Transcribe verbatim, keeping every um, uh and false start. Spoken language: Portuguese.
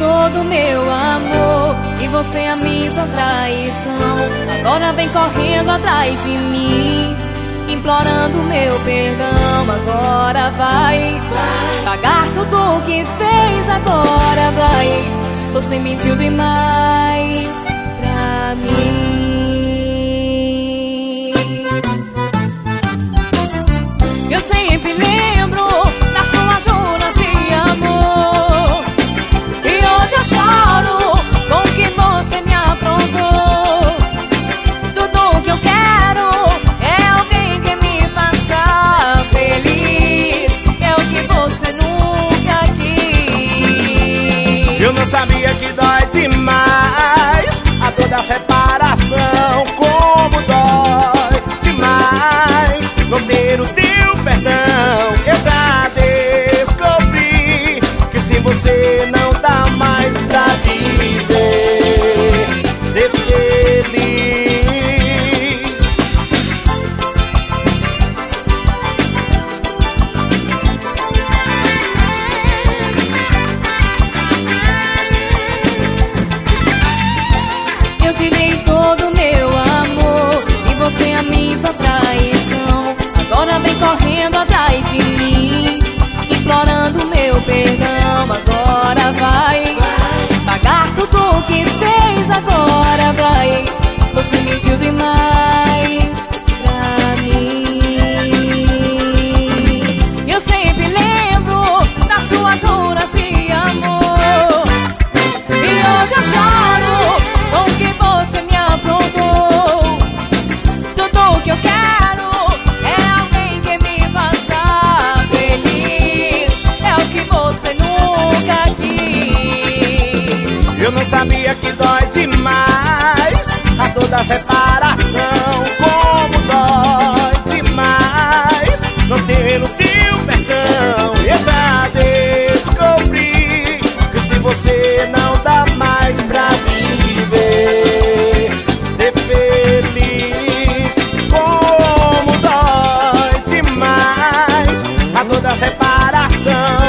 todo o meu amor e você a missa traição. Agora vem correndo atrás de mim, implorando meu perdão. Agora vai, vai pagar tudo o que fez. Agora vai, você mentiu demais pra mim. Eu sempre lembro das suas juras de amor, e hoje eu choro com o que você me aprontou. Tudo que eu quero é alguém que me faça feliz, é o que você nunca quis. Eu não sabia que dói demais a dor da separação, como dói demais não ter o teu perdão. Eu já descobri que se você não dá mais pra viver, ser feliz. Eu te dei todo o meu amor e você a missa traição. Agora vem correndo atrás de mim, implorando meu perdão. Agora vai, vai pagar tudo o que fez. Agora vai, você mentiu demais pra mim. Eu sempre lembro das suas juras de amor, e hoje eu choro com o que você me aprontou. Tudo que eu quero é alguém que me faça feliz, é o que você nunca quis. Eu não sabia que dói demais a dor da separação, como dói demais não ter o teu perdão. Eu já descobri que se você não dá mais pra viver, ser feliz, como dói demais a dor da separação.